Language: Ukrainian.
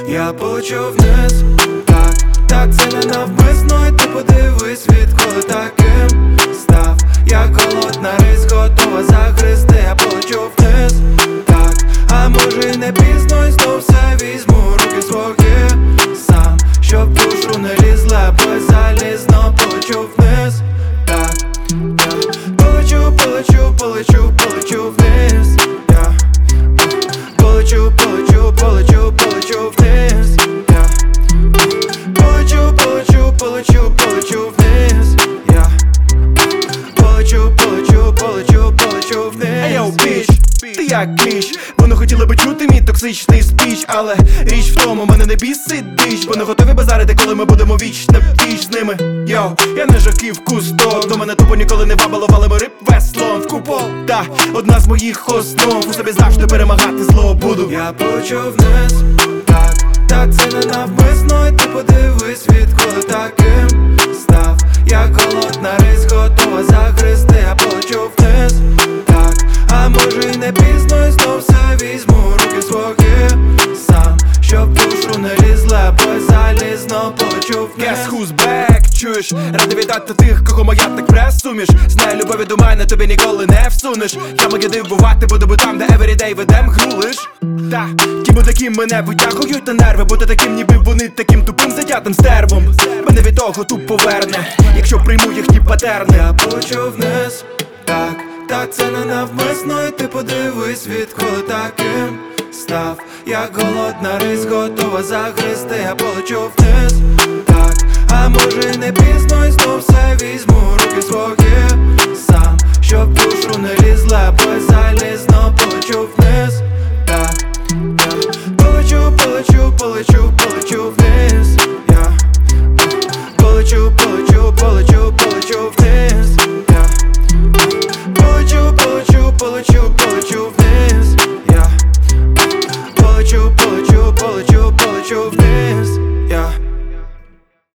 Я полечу вниз, так це не навмисно. І ти подивись, відколи таким став. Як голодна рись, готова загризти. Я полечу вниз, а може й не пізно, і знов все візьму в руки свої сам, щоб душу не лізла, бо й залізно. Полечу вниз, полечу, полечу, полечу, полечу вниз. Полечу, полечу, полечу, полечу вниз. Полечу, полечу, полечу, полечу вниз. Полечу, полечу, полечу, полечу вниз. Ей, йоу, біч, ти як кліщ. Вони хотіли би чути мій токсичний спіч, але річ в тому, мене не бісить дич, бо не готові базарити, коли ми будемо вічно віч з ними. Йоу, я не жаків кусток, до мене тупо ніколи не вабило, валимо риб веслом в купол. Та, одна з моїх основ, у собі завжди перемагати зло буду. Я полечу вниз, так це не навмисно. І ти подивись, відколи таким став. Як голодна рись, готова загризти. Я полечу вниз, а може й не пізно, і знов все візьму в руки свої сам, щоб душу не лізла, бо й залізно. Полечу вниз. Guess who's back, чуєш? Радий вітати тих, кого моя так пресуміш. Знаю, любові до мене тобі ніколи не всунеш. Я маю дивувати, буду би там, де everyday ведем гру лиш. Та, ті таким мене витягують на нерви, бути таким, ніби вони таким тупим затятим стервом. Мене від того тут поверне, якщо прийму їхні патерни. Я полечу вниз, так це не навмисно. І ти подивись, відколи таким став. Як голодна рись, готова загризти. Я полечу вниз, а може й не пізно, і знов все візьму в руки свої сам, щоб душу не лізла, бо й залізно. Полечу вниз, полечу, полечу, полечу, полечу.